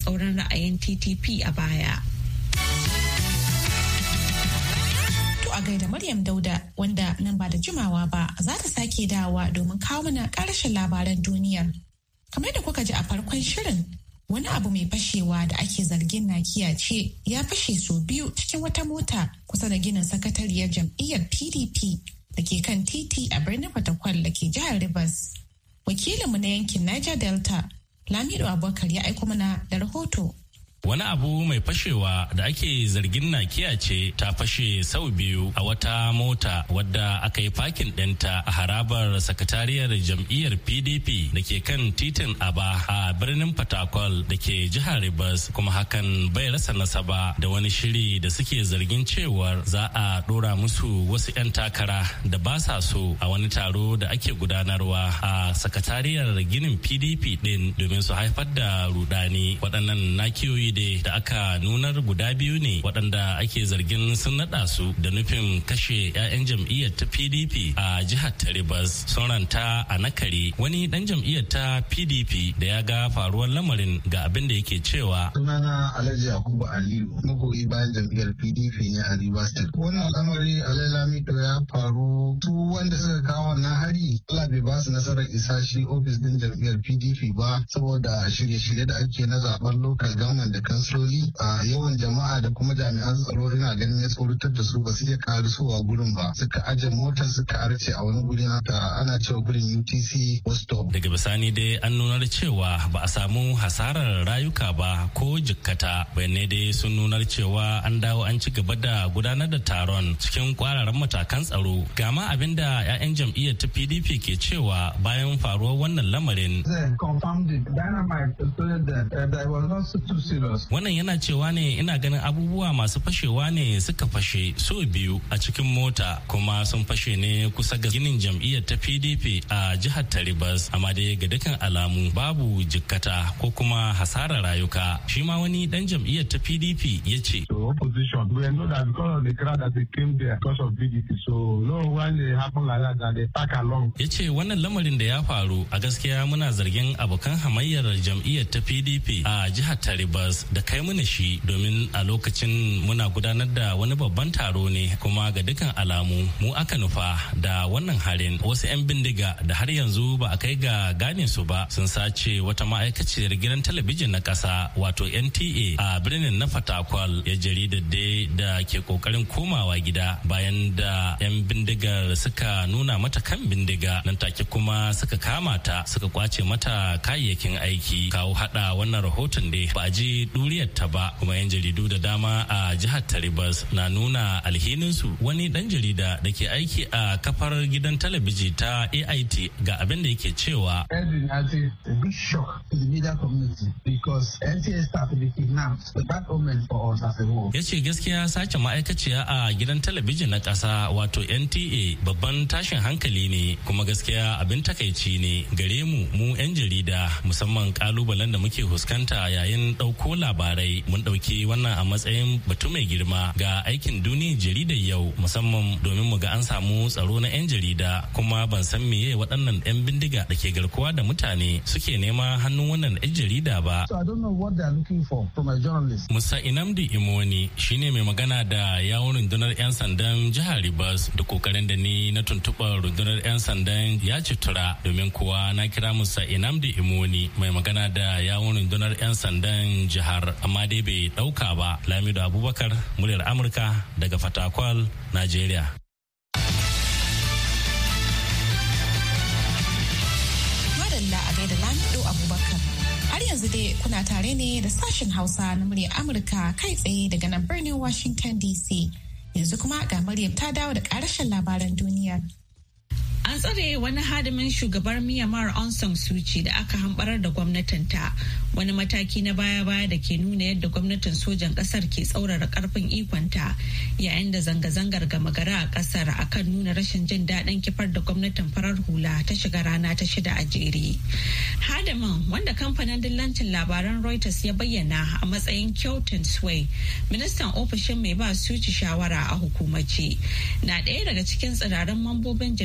tsauran ra'ayin TTP a baya. To a gaida Maryam Dauda wanda nan ba da jimawa ba za ta sake dawowa domin kawo mana ƙarshen labaran duniyar. Kamar da kuka ji a farkon shirin, wani abu mai fashewa da ake zargin nakiya ce ya fashe sau biyu cikin wata mota kusa da ginin sakatariyar jam'iyyar PDP da ke kan titi a birnin Fatakwal da ke jihar Rivers. Wakilinmu na yankin Niger Delta, Lamido Abubakar ya aiko mana da rahoto. Wani abu mai fashewa da ake zargin nakiya ce ta fashe sau biyu a wata mota wadda aka yi fakin ɗinta a harabar sakatariyar jam'iyyar PDP da ke kan titin Aba a birnin Fatakwal da ke jihar Rivers, kuma hakan bai rasa nasaba da wani shiri da suke zargin cewar za a ɗora musu wasu 'yan takara da ba sa so a wani taro da ake gudanarwa a sakatariyar ginin PDP ɗin domin su haifar da rudani. Waɗannan nakiyoyi da aka nunar guda biyu ne waɗanda ake zargin sun naɗa su da nufin kashe 'ya'yan jam'iyyar ta PDP a jihar ta Rivers. Sun ranta a Nakare, wani ɗan jam'iyyar ta PDP da ya ga faruwar lamarin ga abin da yake cewa. Sunana Alhaji Yakubu Aliyu, magoyi bayan jam'iyyar PDP ne a Rivers State. Wannan al'amari Lamido ya faru, su wanda suka kawo wannan hari Allah bai ba su nasarar isa shi ofis din jam'iyyar PDP ba saboda shirye-shirye da ake na zaben local government da kansiloli a yawan jama'a da kuma jami'an tsaro ina ganin ya tsoratar da su ba su iya karisowa gurin ba, suka aje motar suka arce a wani guri ana cewa gurin UTC bus stop. Daga bisani dai an nunar cewa ba a samu hasarar rayuka ba ko jikkata, bayanai dai sun nunar cewa an dawo an ci gaba da gudanar da taron cikin kwararan matakan tsaro. Gama abin da 'ya'yan jam'iyyar ta PDP ke cewa bayan faruwar wannan lamarin. Wannan yana cewa ne ina ganin abubuwa masu fashewa ne suka fashe so biyu a cikin mota, kuma sun fashe ne kusa ga ginin jam'iyyar ta PDP a jihar ta Rivers, amma dai ga dukkan alamu babu jikkata ko kuma hasarar rayuka. Shi ma wani dan jam'iyyar ta PDP ya ce. Ya ce wannan lamarin da ya faru a gaskiya muna zargin abokan hamayyar jam'iyyar ta PDP a jihar ta Rivers da kai mana shi domin a lokacin muna gudanar da wani babban taro ne, kuma ga dukkan alamu mu aka nufa da wannan harin. Wasu 'yan bindiga da har yanzu ba a kai ga gane su ba sun sace wata ma'aikaciyar gidan talabijin na ƙasa wato NTA a birnin na Fatakwal, ya jaridar da ke kokarin komawa gida bayan da 'yan bindigar suka nuna mata kan bindiga nan take kuma suka kama ta suka kwace mata kayayyakin aiki. Kawo hada wannan rahoton da ba a ji duriyar ta ba, kuma 'yan jaridu da dama a jihar ta Rivers na nuna alhininsu. Wani dan jarida da ke aiki a kafar gidan talabijin ta AIT ga abin da yake cewa. Ya ce gaskiya sace ma'aikaciya a gidan talabijin na ƙasa wato NTA babban tashin hankali ne, kuma gaskiya abin takaici ne gare mu 'yan jarida, musamman kalubalen da muke fuskanta yayin ɗauko labarai. Mun ɗauki wannan a matsayin batu mai girma ga aikin duniyar jaridar yau, musamman domin mu ga an samu tsaro na 'yan jarida, kuma ban san meye waɗannan 'yan bindiga da ke garkuwa da mutane suke nema hannun wannan 'yan jarida ba. Musa Inamdi Imoni shine mai magana da yawon rundunar 'yan sandan jihar Rivers. Da kokarin da ni na tuntuɓar rundunar 'yan sandan ya ci tura, domin kuwa na kira Musa Inamdi Imoni mai magana da yawon rundunar 'yan sandan jihar, amma dai bai ɗauka ba. Lamido Abubakar, muryar Amurka daga Fatakwal, Najeriya. Madalla a gaida Lamido Abubakar. Har yanzu dai kuna tare ne da sashen Hausa na muryar Amurka kai tsaye daga nan birnin Washington DC. Yanzu kuma ga Maryam ta dawo da ƙarashin labaran duniya. An tsare wani hadimin shugabar Myanmar Aung San Suu Kyi da aka hambarar da gwamnatinta, wani mataki na baya-baya da ke nuna yadda gwamnatin sojan kasar ke tsaurara karfin ikonta, yayin da zanga-zangar gama gari a kasar akan nuna rashin jin daɗin kifar da gwamnatin farar hula ta shiga rana ta 6 a jere. Hadimin, wanda kamfanin dillancin labaran Reuters ya bayyana a matsayin Kyaw Tae Sway, ministan ofishin mai ba Suu Kyi shawara a hukumace, na ɗaya daga cikin tsirarin mambobin jam'iyyar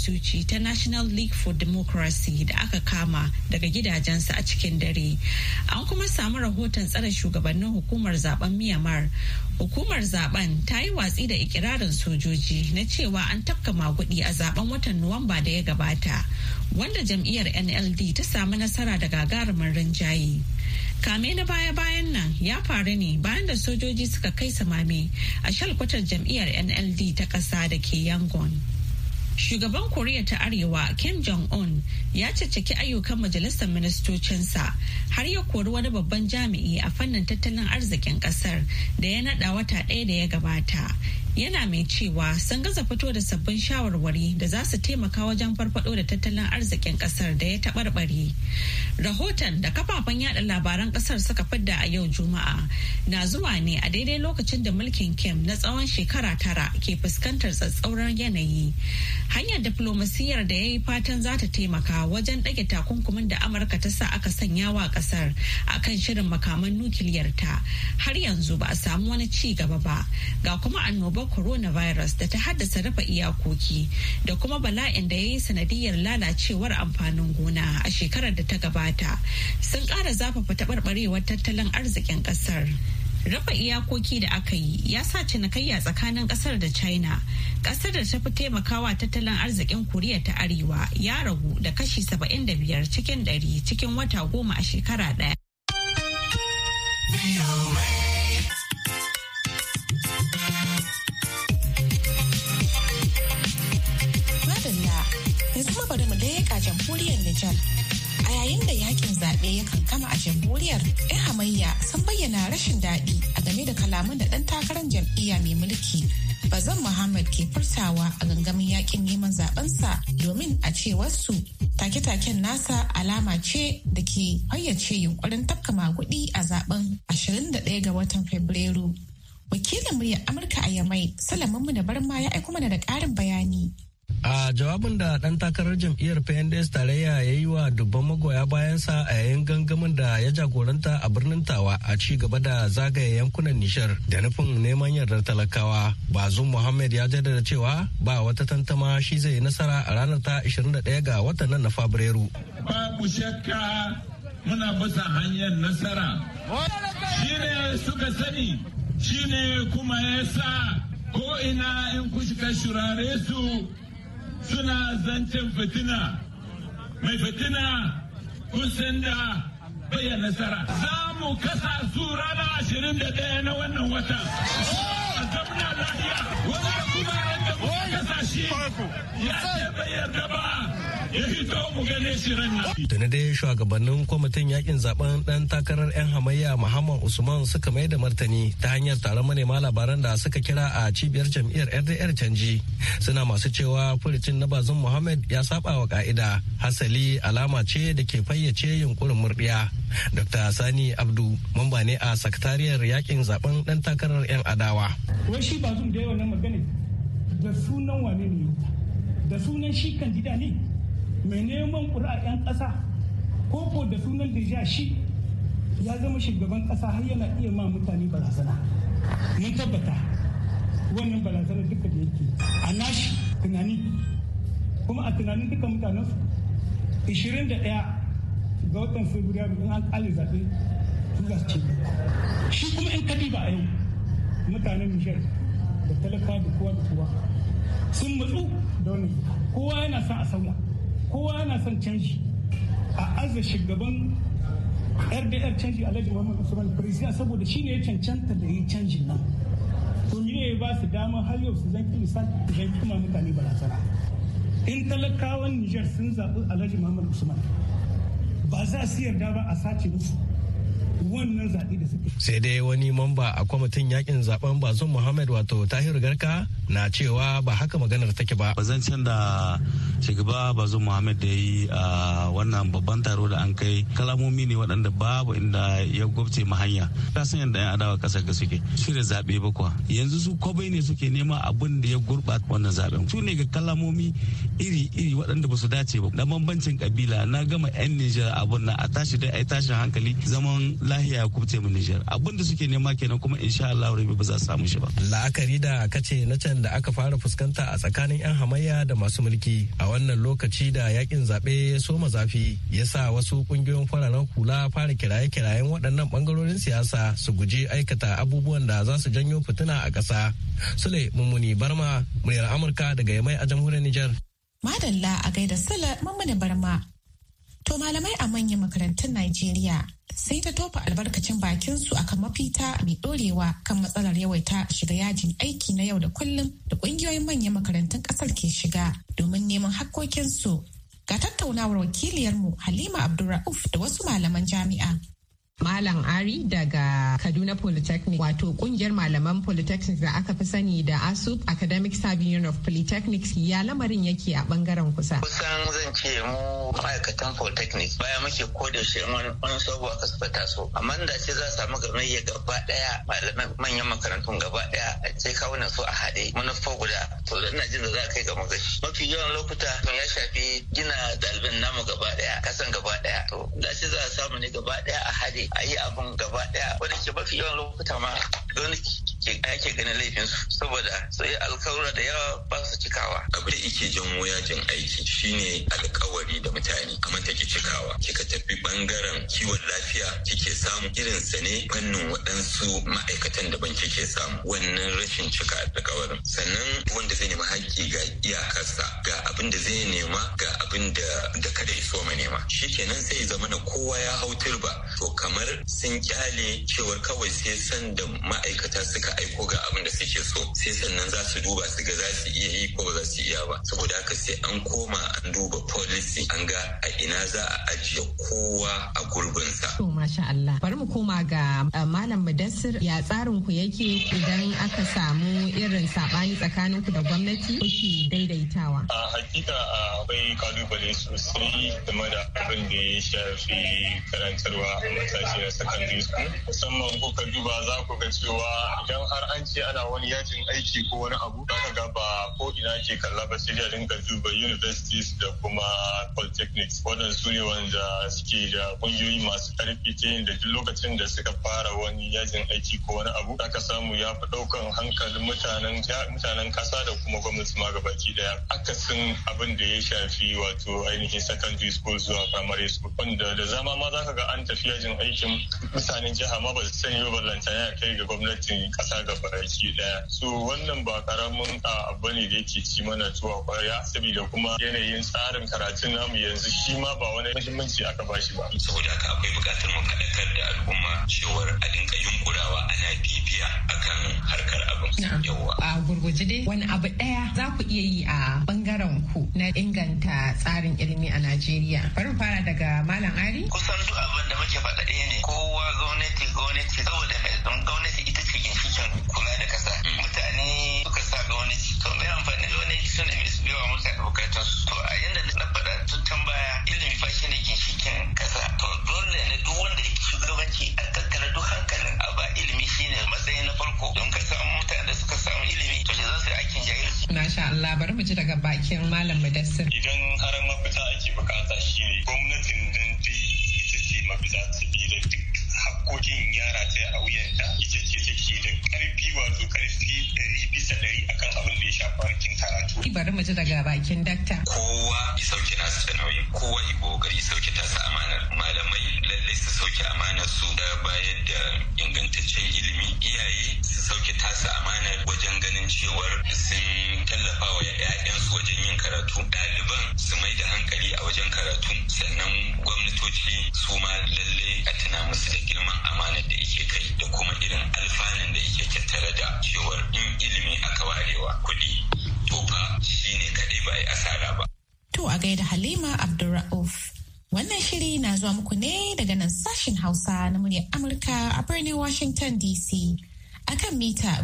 Suci ta National League for Democracy da aka kama daga gidajensu a cikin dare. An kuma samu rahoton tsare shugabannin hukumar zaben Myanmar. Hukumar zaben ta yi watsi da ikirarin sojoji na cewa an tafka magudi a zaben watan Nuwamba da ya gabata, wanda jam'iyyar NLD ta samu nasara da gagarumin rinjaye. Kame na baya-bayan nan ya faru ne bayan da sojoji suka kai samame a shalkwatar jam'iyyar NLD ta ƙasa da ke Yangon. Shugaban Koriya ta Arewa Kim Jong-un ya caccaki ayyukan majalisar ministocinsa har ya kori wani babban jami'i a fannin tattalin arzikin kasar da ya naɗa wata ɗaya da ya gabata. Yana mai cewa sun gaza fito da sabbin shawarwari da za su taimaka wajen farfado da tattalin arzikin kasar da ya taɓarɓare. Rahoton da kafafen yada labaran kasar suka fidda a yau Juma'a na zuwa ne a daidai lokacin da mulkin Kim na tsawon shekara 9 ke fuskantar tsatsauran yanayi. Hanyar diflomasiyyar da ya yi fatan za ta taimaka wajen ɗage takunkumin da Amurka ta sa aka sanya wa kasar a kan shirin makaman nukiliyarta har yanzu ba a samu wani ci gaba ba. Ga kuma annobar coronavirus da ta haddasa rufe iyakoki da kuma bala'in da ya yi sanadiyar lalacewar amfanin gona a shekarar da ta gabata sun ƙara zafafa taɓarɓarewar tattalin arzikin ƙasar. Rufe iyakoki da aka yi ya sa cinikayya tsakanin ƙasar da China, ƙasar da ta fi taimakawa tattalin arzikin Koriya ta Arewa, ya ragu da kashi 75 cikin 100 cikin wata 10 a shekara ɗaya. Yanzu bari mu leƙa jamhuriyar Nijar. A yayin da yakin zaɓe ya kankama a jamhuriyar, 'yan hamayya sun bayyana rashin daɗi a game da kalaman da ɗan takarar jam'iyya mai mulki Bazam Muhammad ke furtawa a gangamin yakin neman zaɓensa domin a cewarsu take-taken nasa alama ce da ke fayyace yunkurin tafka maguɗi a zaben 21 ga watan Fabrairu. Wakilin muryar Amurka a Yamai, Salamun da Barma ya aiko mana da ƙarin bayani. A jawabin da ɗan takarar jam'iyyar PNDS tarayya ya yi wa dubban magoya bayansa a yayin gangamin da ya jagoranta a birnin Tawa a ci gaba da zagaye yankunan Nishar da nufin neman yardar talakawa. Bazum Muhammad ya jaddada cewa ba wata tantama shi zai nasara a ranar ta 21 ga watan nan na Fabrairu. Babu shakka muna bisa hanyar nasara. Shi ne suka sani, shi ne kuma ya sa ko ina in kuka shurare su suna zancen fitina. Mai fitina kun san da bayan nasara. Za mu kasa su rana 21 na wannan wata. A zamna lafiya. Wanda kuma yadda muka kasa shi ya ce bai yarda ba. Ya hito mu gane shi ranar. Tuni dai shugabannin kwamitin yakin zaben dan takarar 'yan hamayya Muhammad Usman suka mai da martani ta hanyar taron manema labaran da suka kira a cibiyar jam'iyyar RDR canji. Suna masu cewa furucin na Bazum Muhammad ya saba wa ka'ida, hasali alama ce da ke fayyace yunkurin murdiya. Dr. Sani Abdu mamba ne a sakatariyar yakin zaben dan takarar 'yan adawa. Wai shi Bazum da yawan nan magana da sunan wane ne? Da sunan shi kandida ne? Mai neman ƙuri'ar 'yan ƙasa ko da sunan da shi ya zama shugaban ƙasa har yana iya ma mutane barazana. Mun tabbata wannan barazana duka da yake a nashi tunani kuma a tunanin duka mutanen 21 ga watan Fabrairu in an ƙale zaɓe su za su ce. Shi kuma in kadiba a yau mutanen Nijar da talaka da kowa da kowa sun matsu da wannan, kowa yana son a sauya, kowa yana son canji. A aza shugaban RDR canji Alhaji Muhammad Usman Firisiya saboda shi ne ya cancanta da yi canjin nan. To ne ya ba su dama har yau su zanki lissafi su zanki kuma mutane barazana. In talakawan Nijar sun zaɓi Alhaji Muhammad Usman ba za su yarda ba a sace musu wannan zaɓe da suke. Sai dai wani mamba a kwamitin yakin zaben Bazum Muhammad wato Tahiru Garka na cewa ba haka maganar take ba. Bazancen da shugaba Bazum Muhammad da yi a wannan babban taro da an kai kalamomi ne waɗanda babu inda ya gwabce mu hanya. Ka san yadda 'yan adawa ƙasar ga suke shirya zaɓe ba kuwa. Yanzu su kwabai ne suke nema abin da ya gurɓata wannan zaɓen. Su ne ga kalamomi iri-iri waɗanda ba su dace ba. Da bambancin kabila na gama 'yan Nijar abun na a tashi dai a yi tashin hankali zaman lahiya ya kubce mu Nijar. Abin da suke nema kenan kuma insha Allah rabi ba za su samu shi ba. La'akari da kace na can da aka fara fuskanta a tsakanin 'yan hamayya da masu mulki a wannan lokaci da yakin zaɓe ya soma zafi ya sa wasu kungiyoyin fararen hula fara kiraye-kirayen waɗannan bangarorin siyasa su guji aikata abubuwan da za su janyo fitina a ƙasa. Sule Mummuni Barma, muryar Amurka daga Yamai a jamhuriyar Nijar. Madalla a gaida Sule Mummuni Barma. To malamai a manyan makarantun Najeriya sai ta tofa albarkacin bakin su akan mafita mai dorewa kan matsalar yawaita shiga yajin aiki na yau da kullum da kungiyoyin manyan makarantun kasar ke shiga domin neman hakkokinsu. Ga tattaunawar wakiliyarmu Halima Abdulrauf da wasu malaman jami'a. Malam Ari daga Kaduna Polytechnic, wato kungiyar malaman Polytechnics da aka fi sani da ASUP, Academic Staff Union of Polytechnics, ya lamarin yake a bangaren kusa. Kusan zan ce mu ma'aikatan Polytechnics baya muke koda shi wani sabuwa ka suka taso. Amma da ce za a samu gamayya gaba daya malaman manyan makarantun gaba daya sai kawunan su a haɗe manufa guda. To ina jin da za a kai ga magashi. Mafi yawan lokuta ya shafi gina ɗaliban namu gaba daya, kasan gaba daya. To da ce za a samu ne gaba daya a haɗe. A yi abun gaba daya wanda ke mafi yawan lokuta ma gwamnati ake ganin laifinsu saboda su yi alkawura da yawa ba su cikawa. Abu da ike janwo yajin aiki shine alkawari da mutane amma take cikawa. Kika tafi bangaren kiwon lafiya kike samu irin sa ne fannin waɗansu ma'aikatan daban kike samu wannan rashin cika alkawarin. Sannan wanda zai nema haƙƙi ga iyakarsa ga abin da zai nema ga abin da kada ya so ma nema. Shikenan sai zama na kowa ya hau turba to kamar sun kyale cewar kawai sai san da ma'aikata suka aiko ga abin da suke so sai sannan za su duba su ga za su iya yi ko ba za su iya ba saboda haka sai an koma an duba policy an ga a ina za a ajiye kowa a gurbinsa. To masha Allah bari mu koma ga Malam Mudassir, ya tsarin ku yake idan aka samu irin sabani tsakanin ku da gwamnati kuke daidaitawa? A hakika akwai kalubale sosai game da abin da ya shafi karantarwa a matashi na secondary school musamman kuka duba za ku ga cewa idan har an ce ana wani yajin aiki ko wani abu za ka ga ba ko ina ke kalla ba sai da rinka duba universities da kuma polytechnics waɗanda su ne wanda suke da ƙungiyoyi masu ƙarfi ta yin da duk lokacin da suka fara wani yajin aiki ko wani abu za ka samu ya fi ɗaukan hankalin mutanen ƙasa da kuma gwamnati ma gabaki ɗaya akasin abin da ya shafi wato ainihin secondary school zuwa primary school wanda da zama ma za ka ga an tafi yajin aikin mutanen jiha ma ba su sani ba ballantana ya kai ga gwamnatin kasa ga baki daya so wannan ba karamin abu ne da yake ci mana tuwa kwarya saboda kuma yanayin tsarin karatun namu yanzu shi ma ba wani muhimmanci aka bashi ba saboda haka akwai bukatar mu kaɗakar da al'umma cewar a dinka yunkurawa ana bibiya akan harkar abin yawa a gurguje dai wani abu daya za ku iya yi a bangaren ku na inganta tsarin ilimi a Najeriya bari fara daga Malam Ari. Kusan duk abin da muke faɗa ɗaya ne kowa gwamnati saboda gwamnati ita ce ginshikin kula da kasa mutane suka sa gwamnati to mai amfani gwamnati su ne mai su yawa mutane bukatun su to a yanda na faɗa tun baya ilimi fa shi ne ginshikin kasa to dole ne duk wanda yake shugabanci a tattara duk hankalin a ba ilimi shine matsayi na farko don ka samu mutane da suka samu ilimi to shi za su yi aikin jahilci. Masha Allah bari mu ji daga bakin Malam Mudassir. Idan har mafita ake bukata shine gwamnatin nan dai ita ce mafita ta bi da duk hakkokin yara ta a wuyanta ita ce take da karfi wato karfi 100% akan abin da ya shafi harkin karatu. Bari mu ji daga bakin dakta. Kowa ya sauke nasu da nauyi kowa ya kokari sauke tasa amanar malamai lallai su sauke amanar su da bayar da ingantaccen ilimi iyaye su sauke tasa amanar wajen ganin cewar sun tallafa wa 'ya'yansu wajen yin karatu ɗaliban su mai da hankali a wajen karatu sannan gwamnatoci su ma lallai a tuna musu da girman amanar da yake kai da kuma irin alfanun da yake tattare da cewar in ilimi aka warewa kuɗi to fa shine kadai ba yi asara ba. To a gaida Halima Abdulrauf. Wannan shiri na zuwa muku ne daga nan sashen Hausa na muryar Amurka a birnin Washington DC. Akan mita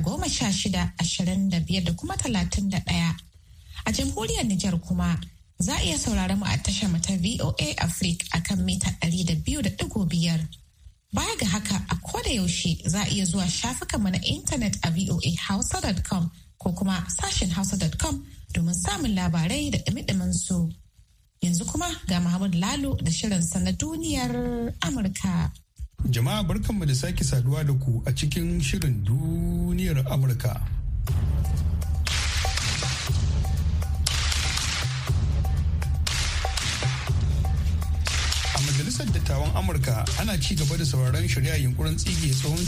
16-25 da kuma 31. A jamhuriyar Nijar kuma za a iya saurara mu a tashar ta VOA Africa akan mita 200.5. Baya ga haka a koda yaushe za a iya zuwa shafukanmu na intanet a voahausa.com ko kuma sashen hausa.com domin samun labarai da ɗumi su. Yanzu kuma ga Muhammad Lalo da shirinsa na duniyar Amurka. Jama'a barkanmu da sake saduwa da ku a cikin shirin duniyar Amurka. A Majalisar Dattawan Amurka ana ci gaba da sauraron shari'a yunkurin tsige tsohon